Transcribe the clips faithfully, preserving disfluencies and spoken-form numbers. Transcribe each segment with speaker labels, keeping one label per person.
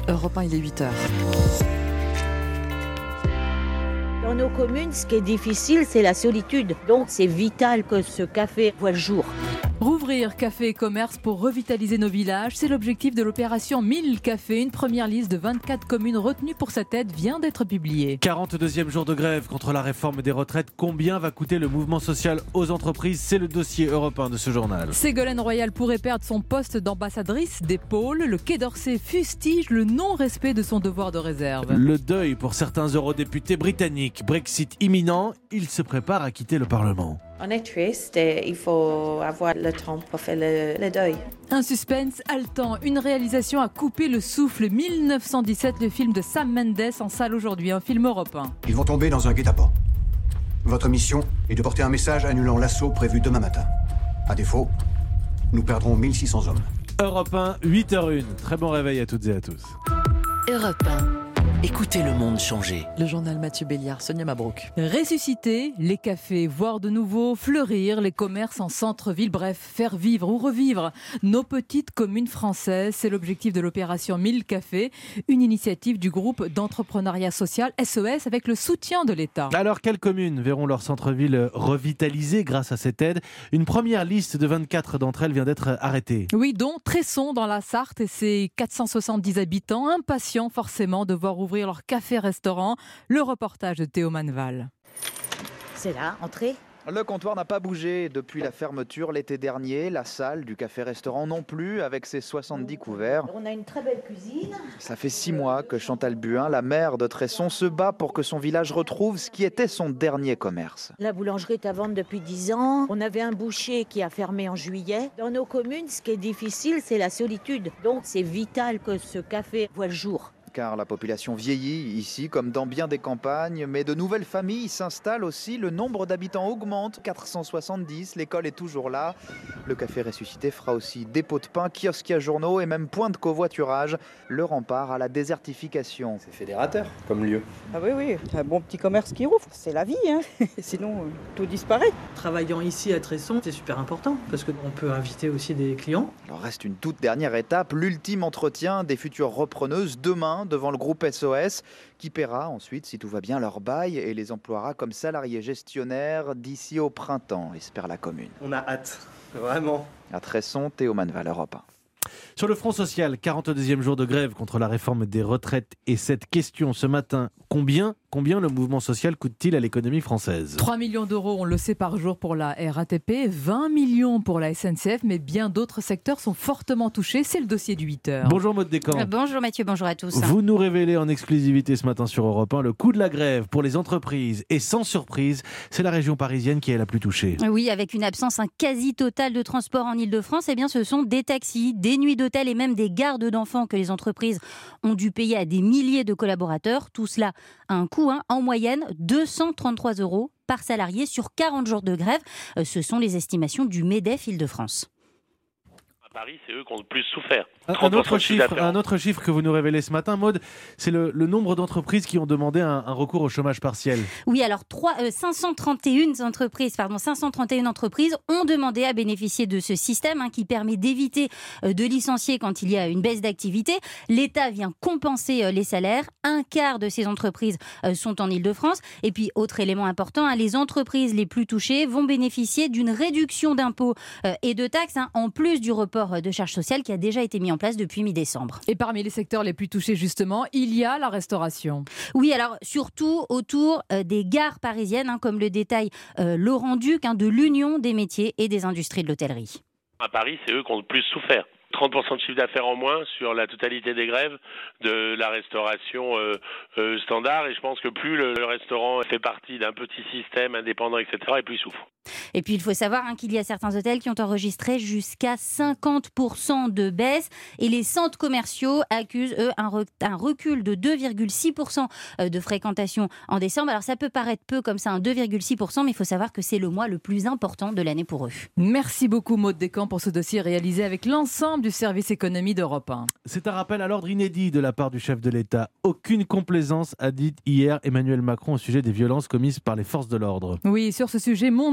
Speaker 1: Europe un, il est huit heures.
Speaker 2: Dans nos communes, ce qui est difficile, c'est la solitude. Donc, c'est vital que ce café voit le jour.
Speaker 1: Rouvrir café et commerce pour revitaliser nos villages, c'est l'objectif de l'opération mille cafés. Une première liste de vingt-quatre communes retenues pour cette aide vient d'être publiée.
Speaker 3: quarante-deuxième jour de grève contre la réforme des retraites. Combien va coûter le mouvement social aux entreprises ? C'est le dossier européen de ce journal.
Speaker 1: Ségolène Royal pourrait perdre son poste d'ambassadrice des pôles. Le Quai d'Orsay fustige le non-respect de son devoir de réserve.
Speaker 3: Le deuil pour certains eurodéputés britanniques. Brexit imminent, ils se préparent à quitter le Parlement.
Speaker 4: On est triste et il faut avoir le temps pour faire le, le deuil.
Speaker 1: Un suspense haletant, une réalisation à couper le souffle. mille neuf cent dix-sept, le film de Sam Mendes en salle aujourd'hui, un film européen.
Speaker 5: Ils vont tomber dans un guet-apens. Votre mission est de porter un message annulant l'assaut prévu demain matin. À défaut, nous perdrons mille six cents hommes.
Speaker 3: Europe un, huit heures zéro un. Très bon réveil à toutes et à tous.
Speaker 6: Europe un. Écoutez le monde changer.
Speaker 1: Le journal Mathieu Béliard, Sonia Mabrouk. Ressusciter les cafés, voir de nouveau fleurir les commerces en centre-ville, bref, faire vivre ou revivre nos petites communes françaises. C'est l'objectif de l'opération mille cafés, une initiative du groupe d'entrepreneuriat social S O S avec le soutien de l'État.
Speaker 3: Alors, quelles communes verront leur centre-ville revitalisé grâce à cette aide ? Une première liste de vingt-quatre d'entre elles vient d'être arrêtée.
Speaker 1: Oui, dont Tresson dans la Sarthe et ses quatre cent soixante-dix habitants, impatients forcément de voir ouvrir leur café-restaurant. Le reportage de Théo Manval.
Speaker 2: C'est là, entrée.
Speaker 7: Le comptoir n'a pas bougé depuis la fermeture l'été dernier. La salle du café-restaurant non plus, avec ses soixante-dix couverts.
Speaker 2: On a une très belle cuisine.
Speaker 7: Ça fait six mois que Chantal Buin, la maire de Tresson, se bat pour que son village retrouve ce qui était son dernier commerce.
Speaker 2: La boulangerie est à vendre depuis dix ans. On avait un boucher qui a fermé en juillet. Dans nos communes, ce qui est difficile, c'est la solitude. Donc, c'est vital que ce café voit le jour.
Speaker 7: Car la population vieillit ici comme dans bien des campagnes, mais de nouvelles familles s'installent aussi, le nombre d'habitants augmente, quatre cent soixante-dix, l'école est toujours là. Le café ressuscité fera aussi dépôt de pain, kiosque à journaux et même point de covoiturage, le rempart à la désertification.
Speaker 8: C'est fédérateur comme lieu.
Speaker 9: Ah oui, oui, un bon petit commerce qui rouvre, c'est la vie, hein. Sinon euh, tout disparaît.
Speaker 10: Travaillant ici à Tresson, c'est super important parce qu'on peut inviter aussi des clients.
Speaker 7: Alors reste une toute dernière étape, l'ultime entretien des futures repreneuses demain devant le groupe S O S qui paiera ensuite, si tout va bien, leur bail et les emploiera comme salariés gestionnaires d'ici au printemps, espère la commune.
Speaker 8: On a hâte, vraiment.
Speaker 7: À Tresson, Théo Manval, Europe un.
Speaker 3: Sur le front social, quarante-deuxième jour de grève contre la réforme des retraites. Et cette question ce matin, combien, combien le mouvement social coûte-t-il à l'économie française ?
Speaker 1: trois millions d'euros, on le sait, par jour pour la R A T P, vingt millions pour la S N C F, mais bien d'autres secteurs sont fortement touchés. C'est le dossier du huit heures.
Speaker 3: Bonjour Maud Descamps.
Speaker 11: Euh, bonjour Mathieu, bonjour à tous.
Speaker 3: Vous nous révélez en exclusivité ce matin sur Europe un le coût de la grève pour les entreprises. Et sans surprise, c'est la région parisienne qui est la plus touchée.
Speaker 11: Oui, avec une absence un quasi totale de transport en Ile-de-France, eh bien ce sont des taxis, des nuits d'hôtel et même des gardes d'enfants que les entreprises ont dû payer à des milliers de collaborateurs. Tout cela a un coût, hein, en moyenne deux cent trente-trois euros par salarié sur quarante jours de grève. Euh, ce sont les estimations du MEDEF Île-de-France.
Speaker 12: À Paris, c'est eux qui ont le plus souffert.
Speaker 3: Un, un, autre chiffre, un autre chiffre que vous nous révélez ce matin, Maud, c'est le, le nombre d'entreprises qui ont demandé un, un recours au chômage partiel.
Speaker 11: Oui, alors trois, euh, cinq cent trente et une entreprises, pardon, cinq cent trente et une entreprises ont demandé à bénéficier de ce système, hein, qui permet d'éviter euh, de licencier quand il y a une baisse d'activité. L'État vient compenser euh, les salaires. Un quart de ces entreprises euh, sont en Île-de-France. Et puis, autre élément important, hein, les entreprises les plus touchées vont bénéficier d'une réduction d'impôts euh, et de taxes, hein, en plus du report de charges sociales qui a déjà été mis en place depuis mi-décembre.
Speaker 1: Et parmi les secteurs les plus touchés, justement, il y a la restauration.
Speaker 11: Oui, alors surtout autour euh, des gares parisiennes, hein, comme le détaille euh, Laurent Duc, hein, de l'Union des métiers et des industries de l'hôtellerie.
Speaker 12: À Paris, c'est eux qui ont le plus souffert. trente pour cent de chiffre d'affaires en moins sur la totalité des grèves de la restauration euh, euh, standard. Et je pense que plus le, le restaurant fait partie d'un petit système indépendant, et cetera, et plus il souffre.
Speaker 11: Et puis il faut savoir, hein, qu'il y a certains hôtels qui ont enregistré jusqu'à cinquante pour cent de baisse. Et les centres commerciaux accusent, eux, un, re- un recul de deux virgule six pour cent de fréquentation en décembre. Alors ça peut paraître peu comme ça, un deux virgule six pour cent, mais il faut savoir que c'est le mois le plus important de l'année pour eux.
Speaker 1: Merci beaucoup Maud Descamps pour ce dossier réalisé avec l'ensemble du service économie d'Europe un.
Speaker 3: C'est un rappel à l'ordre inédit de la part du chef de l'État. Aucune complaisance, a dit hier Emmanuel Macron au sujet des violences commises par les forces de l'ordre.
Speaker 1: Oui, sur ce sujet, mon invité dans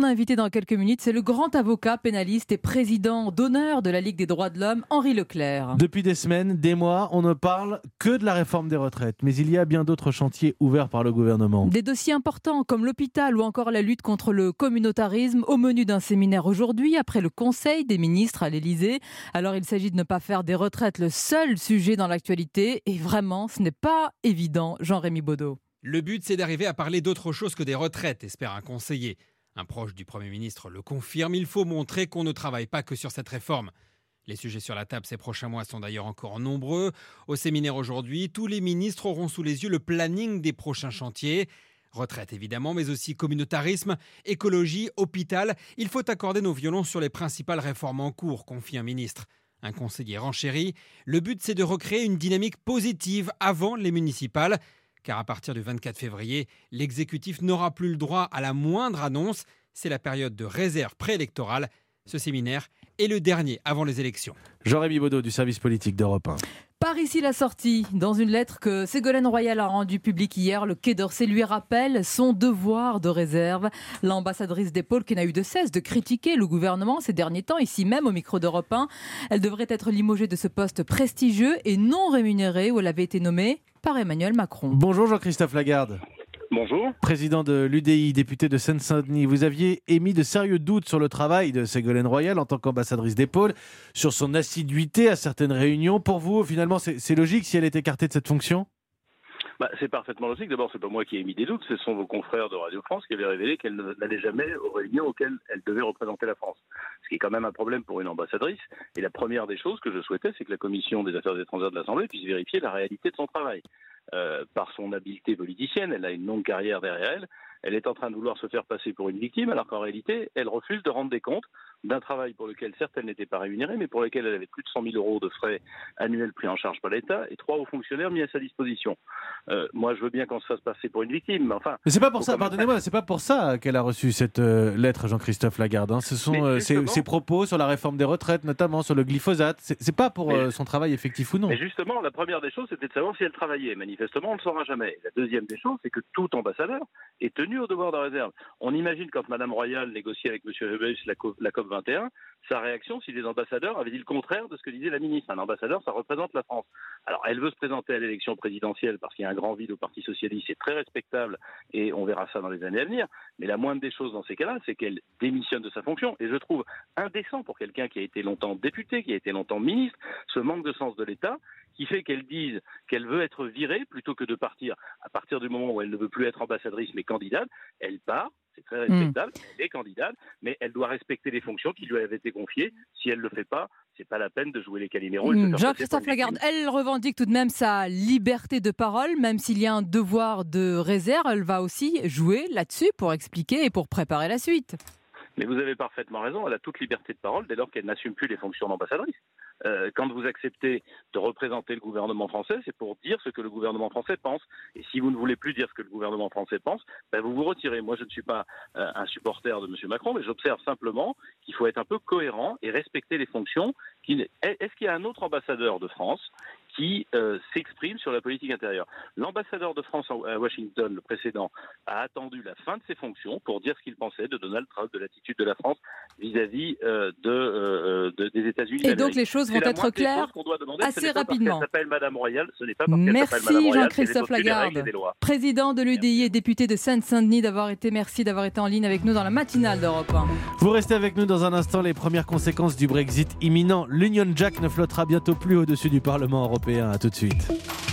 Speaker 1: dans quelques minutes. C'est le grand avocat pénaliste et président d'honneur de la Ligue des droits de l'homme, Henri Leclerc.
Speaker 3: Depuis des semaines, des mois, on ne parle que de la réforme des retraites. Mais il y a bien d'autres chantiers ouverts par le gouvernement.
Speaker 1: Des dossiers importants comme l'hôpital ou encore la lutte contre le communautarisme au menu d'un séminaire aujourd'hui après le Conseil des ministres à l'Élysée. Alors il s'agit de ne pas faire des retraites le seul sujet dans l'actualité. Et vraiment, ce n'est pas évident, Jean-Rémy Baudot.
Speaker 13: Le but, c'est d'arriver à parler d'autre chose que des retraites, espère un conseiller. Un proche du Premier ministre le confirme, il faut montrer qu'on ne travaille pas que sur cette réforme. Les sujets sur la table ces prochains mois sont d'ailleurs encore nombreux. Au séminaire aujourd'hui, tous les ministres auront sous les yeux le planning des prochains chantiers. Retraite évidemment, mais aussi communautarisme, écologie, hôpital. Il faut accorder nos violons sur les principales réformes en cours, confie un ministre. Un conseiller renchérit. Le but, c'est de recréer une dynamique positive avant les municipales. Car à partir du vingt-quatre février, l'exécutif n'aura plus le droit à la moindre annonce. C'est la période de réserve préélectorale. Ce séminaire est le dernier avant les élections.
Speaker 3: Jean-Rémy Baudot du service politique d'Europe un.
Speaker 1: Par ici la sortie, dans une lettre que Ségolène Royal a rendue publique hier, le Quai d'Orsay lui rappelle son devoir de réserve. L'ambassadrice des pôles qui n'a eu de cesse de critiquer le gouvernement ces derniers temps, ici même au micro d'Europe un. Elle devrait être limogée de ce poste prestigieux et non rémunéré où elle avait été nommée par Emmanuel Macron.
Speaker 3: Bonjour Jean-Christophe Lagarde.
Speaker 14: Bonjour.
Speaker 3: Président de l'U D I, député de Seine-Saint-Denis, vous aviez émis de sérieux doutes sur le travail de Ségolène Royal en tant qu'ambassadrice des pôles, sur son assiduité à certaines réunions. Pour vous, finalement, c'est, c'est logique si elle est écartée de cette fonction ?
Speaker 14: Bah, c'est parfaitement logique. D'abord, c'est pas moi qui ai émis des doutes, ce sont vos confrères de Radio France qui avaient révélé qu'elle n'allait jamais aux réunions auxquelles elle devait représenter la France. Ce qui est quand même un problème pour une ambassadrice. Et la première des choses que je souhaitais, c'est que la Commission des Affaires étrangères de l'Assemblée puisse vérifier la réalité de son travail. Euh, par son habileté politicienne, elle a une longue carrière derrière elle, elle est en train de vouloir se faire passer pour une victime, alors qu'en réalité, elle refuse de rendre des comptes d'un travail pour lequel, certes, elle n'était pas rémunérée, mais pour lequel elle avait plus de cent mille euros de frais annuels pris en charge par l'État et trois hauts fonctionnaires mis à sa disposition. Euh, moi, je veux bien qu'on se fasse passer pour une victime, mais enfin...
Speaker 3: Mais c'est pas pour ça, pardonnez-moi, c'est pas pour ça qu'elle a reçu cette euh, lettre, Jean-Christophe Lagarde. Hein. Ce sont euh, ses, ses propos sur la réforme des retraites, notamment sur le glyphosate. C'est, c'est pas pour mais, euh, son travail effectif ou non.
Speaker 14: Mais justement, la première des choses, c'était de savoir si elle travaillait. Manifestement, on ne le saura jamais. La deuxième des choses, c'est que tout ambassadeur est tenu au devoir de réserve. On imagine quand Mme Royal négociait avec M. Höbels la, la COP vingt et un, sa réaction si les ambassadeurs avaient dit le contraire de ce que disait la ministre. Un ambassadeur, ça représente la France. Alors, elle veut se présenter à l'élection présidentielle parce qu'il y a un grand vide au Parti socialiste, c'est très respectable et on verra ça dans les années à venir. Mais la moindre des choses dans ces cas-là, c'est qu'elle démissionne de sa fonction. Et je trouve indécent pour quelqu'un qui a été longtemps député, qui a été longtemps ministre, ce manque de sens de l'État qui fait qu'elle dise qu'elle veut être virée plutôt que de partir. À partir du moment où elle ne veut plus être ambassadrice mais candidate, elle part. C'est très respectable, mmh. elle est candidate, mais elle doit respecter les fonctions qui lui avaient été confiées. Si elle ne le fait pas, c'est pas la peine de jouer les caliméros.
Speaker 1: Mmh. Jean-Christophe Lagarde, elle revendique tout de même sa liberté de parole, même s'il y a un devoir de réserve, elle va aussi jouer là-dessus pour expliquer et pour préparer la suite.
Speaker 14: Mais vous avez parfaitement raison, elle a toute liberté de parole dès lors qu'elle n'assume plus les fonctions d'ambassadrice. Euh, quand vous acceptez de représenter le gouvernement français, c'est pour dire ce que le gouvernement français pense. Et si vous ne voulez plus dire ce que le gouvernement français pense, ben vous vous retirez. Moi, je ne suis pas euh, un supporter de M. Macron, mais j'observe simplement qu'il faut être un peu cohérent et respecter les fonctions. Qui... Est-ce qu'il y a un autre ambassadeur de France qui euh, s'exprime sur la politique intérieure? L'ambassadeur de France à Washington, le précédent, a attendu la fin de ses fonctions pour dire ce qu'il pensait de Donald Trump, de l'attitude de la France vis-à-vis euh, de, euh, de, des États-Unis.
Speaker 1: Et donc les choses vont être claires
Speaker 14: demander,
Speaker 1: assez rapidement.
Speaker 14: Ce n'est pas parce qu'elle s'appelle Madame Royal, ce n'est pas parce qu'elle s'appelle Madame Royal.
Speaker 1: Merci Jean-Christophe Lagarde, président de l'U D I et député de Seine-Saint-Denis, d'avoir été, merci d'avoir été en ligne avec nous dans la matinale d'Europe un.
Speaker 3: Vous restez avec nous dans un instant, les premières conséquences du Brexit imminent. L'Union Jack ne flottera bientôt plus au-dessus du Parlement européen. À tout de suite.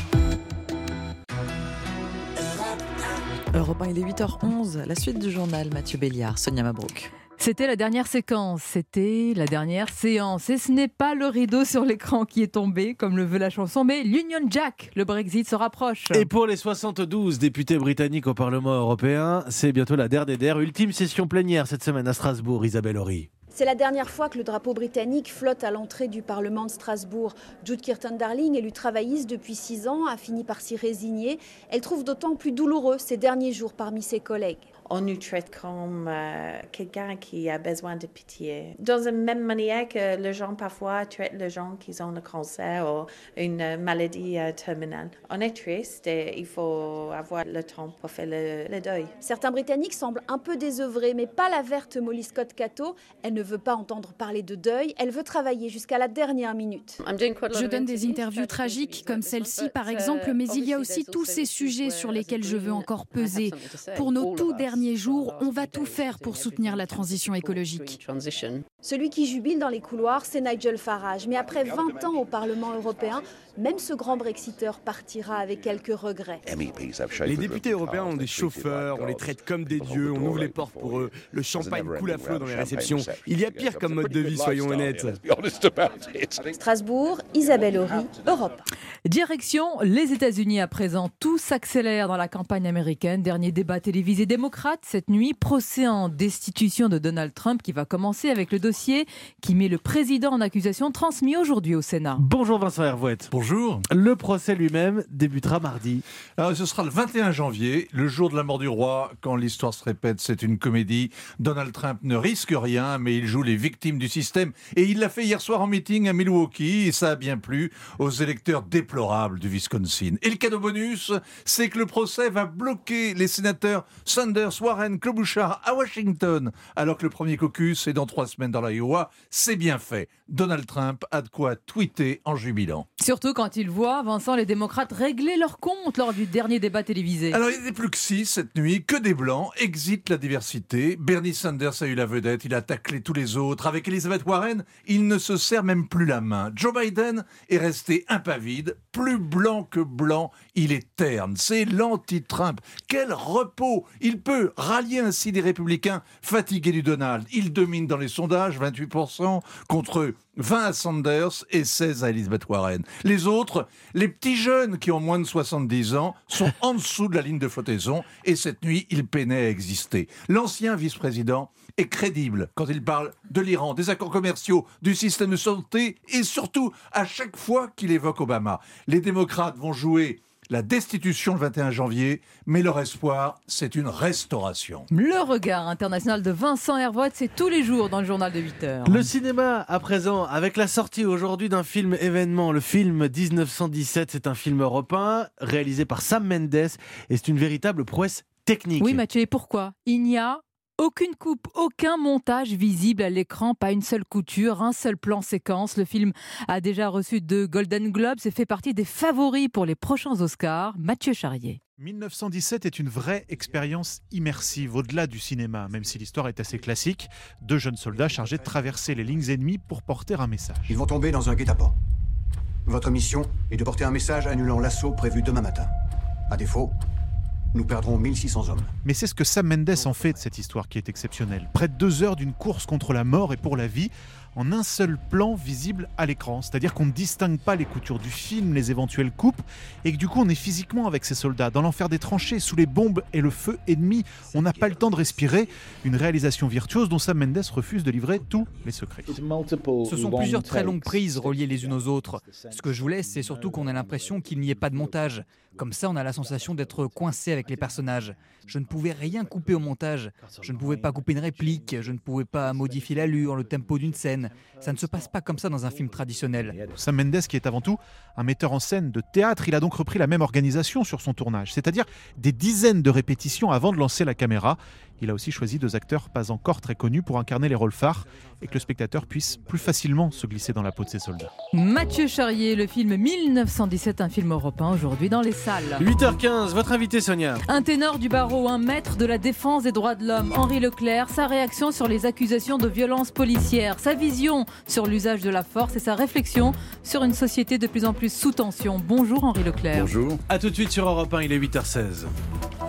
Speaker 15: Europe un, il est huit heures onze. La suite du journal, Mathieu Béliard, Sonia Mabrouk.
Speaker 1: C'était la dernière séquence, c'était la dernière séance. Et ce n'est pas le rideau sur l'écran qui est tombé, comme le veut la chanson, mais l'Union Jack. Le Brexit se rapproche.
Speaker 3: Et pour les soixante-douze députés britanniques au Parlement européen, c'est bientôt la der des der. Ultime session plénière cette semaine à Strasbourg, Isabelle Horry.
Speaker 16: C'est la dernière fois que le drapeau britannique flotte à l'entrée du Parlement de Strasbourg. Jude Kirton-Darling, élue travailliste depuis six ans, a fini par s'y résigner. Elle trouve d'autant plus douloureux ces derniers jours parmi ses collègues.
Speaker 4: On nous traite comme euh, quelqu'un qui a besoin de pitié. Dans la même manière que les gens parfois traitent les gens qui ont le cancer ou une maladie euh, terminale. On est triste et il faut avoir le temps pour faire le, le deuil.
Speaker 16: Certains Britanniques semblent un peu désœuvrés, mais pas la verte Molly Scott Cato. Elle ne veut pas entendre parler de deuil, elle veut travailler jusqu'à la dernière minute.
Speaker 17: Je donne des interviews tragiques comme celle-ci par exemple, mais il y a aussi tous ces sujets sur lesquels je veux encore peser. Pour nos tout derniers jours, on va tout faire pour soutenir la transition écologique.
Speaker 16: Celui qui jubile dans les couloirs, c'est Nigel Farage. Mais après vingt ans au Parlement européen, même ce grand Brexiteur partira avec quelques regrets.
Speaker 18: Les députés européens ont des chauffeurs, on les traite comme des dieux, on ouvre les portes pour eux, le champagne coule à flot dans les réceptions. Il y a pire comme mode de vie, soyons honnêtes.
Speaker 16: Strasbourg, Isabelle Horry, Europe.
Speaker 1: Direction les États-Unis à présent. Tout s'accélère dans la campagne américaine. Dernier débat télévisé démocrate cette nuit. Procès en destitution de Donald Trump qui va commencer avec le dossier qui met le président en accusation transmis aujourd'hui au Sénat.
Speaker 3: Bonjour Vincent Hervouette.
Speaker 19: Bonjour.
Speaker 3: Le procès lui-même débutera mardi.
Speaker 19: Alors, ce sera le vingt et un janvier, le jour de la mort du roi. Quand l'histoire se répète, c'est une comédie. Donald Trump ne risque rien, mais il joue les victimes du système. Et il l'a fait hier soir en meeting à Milwaukee. Et ça a bien plu aux électeurs déplorables du Wisconsin. Et le cadeau bonus, c'est que le procès va bloquer les sénateurs Sanders, Warren, Klobuchar à Washington. Alors que le premier caucus est dans trois semaines dans l'Iowa. C'est bien fait. Donald Trump a de quoi tweeter en jubilant.
Speaker 1: Surtout quand il voit, Vincent, les démocrates régler leur compte lors du dernier débat télévisé.
Speaker 19: Alors, il n'y a plus que six cette nuit, que des blancs, exit la diversité. Bernie Sanders a eu la vedette, il a taclé tous les autres. Avec Elizabeth Warren, il ne se serre même plus la main. Joe Biden est resté impavide, plus blanc que blanc, il est terne. C'est l'anti-Trump. Quel repos! Il peut rallier ainsi des républicains fatigués du Donald. Il domine dans les sondages, vingt-huit pour cent contre vingt à Sanders et seize à Elizabeth Warren. Les autres, les petits jeunes qui ont moins de soixante-dix ans, sont en dessous de la ligne de flottaison et cette nuit, ils peinaient à exister. L'ancien vice-président est crédible quand il parle de l'Iran, des accords commerciaux, du système de santé et surtout à chaque fois qu'il évoque Obama. Les démocrates vont jouer la destitution le vingt et un janvier, mais leur espoir, c'est une restauration.
Speaker 1: Le regard international de Vincent Hervouette, c'est tous les jours dans le journal de huit heures.
Speaker 3: Le cinéma, à présent, avec la sortie aujourd'hui d'un film événement, le film dix-neuf cent dix-sept, c'est un film européen réalisé par Sam Mendes et c'est une véritable prouesse technique.
Speaker 1: Oui Mathieu, et pourquoi ? Il n'y a aucune coupe, aucun montage visible à l'écran, pas une seule couture, un seul plan séquence. Le film a déjà reçu deux Golden Globes et fait partie des favoris pour les prochains Oscars. Mathieu Charrier.
Speaker 20: dix-neuf cent dix-sept est une vraie expérience immersive, au-delà du cinéma, même si l'histoire est assez classique. Deux jeunes soldats chargés de traverser les lignes ennemies pour porter un message.
Speaker 5: Ils vont tomber dans un guet-apens. Votre mission est de porter un message annulant l'assaut prévu demain matin. À défaut, nous perdrons mille six cents hommes.
Speaker 20: Mais c'est ce que Sam Mendes en fait de cette histoire qui est exceptionnelle. Près de deux heures d'une course contre la mort et pour la vie, en un seul plan visible à l'écran. C'est-à-dire qu'on ne distingue pas les coutures du film, les éventuelles coupes, et que du coup on est physiquement avec ces soldats, dans l'enfer des tranchées, sous les bombes et le feu ennemi. On n'a pas le temps de respirer. Une réalisation virtuose dont Sam Mendes refuse de livrer tous les secrets.
Speaker 21: Ce sont plusieurs très longues prises reliées les unes aux autres. Ce que je voulais, c'est surtout qu'on ait l'impression qu'il n'y ait pas de montage. Comme ça, on a la sensation d'être coincé avec les personnages. Je ne pouvais rien couper au montage. Je ne pouvais pas couper une réplique. Je ne pouvais pas modifier l'allure, le tempo d'une scène. Ça ne se passe pas comme ça dans un film traditionnel.
Speaker 20: Sam Mendes, qui est avant tout un metteur en scène de théâtre, il a donc repris la même organisation sur son tournage, c'est-à-dire des dizaines de répétitions avant de lancer la caméra. Il a aussi choisi deux acteurs pas encore très connus pour incarner les rôles phares et que le spectateur puisse plus facilement se glisser dans la peau de ses soldats.
Speaker 1: Mathieu Charrier, le film dix-neuf cent dix-sept, un film européen aujourd'hui dans les salles.
Speaker 3: huit heures quinze, votre invité Sonia.
Speaker 1: Un ténor du barreau, un maître de la défense des droits de l'homme, Henri Leclerc, sa réaction sur les accusations de violence policière, sa vision sur l'usage de la force et sa réflexion sur une société de plus en plus sous tension. Bonjour Henri Leclerc.
Speaker 19: Bonjour.
Speaker 3: A tout de suite sur Europe un, il est huit heures seize.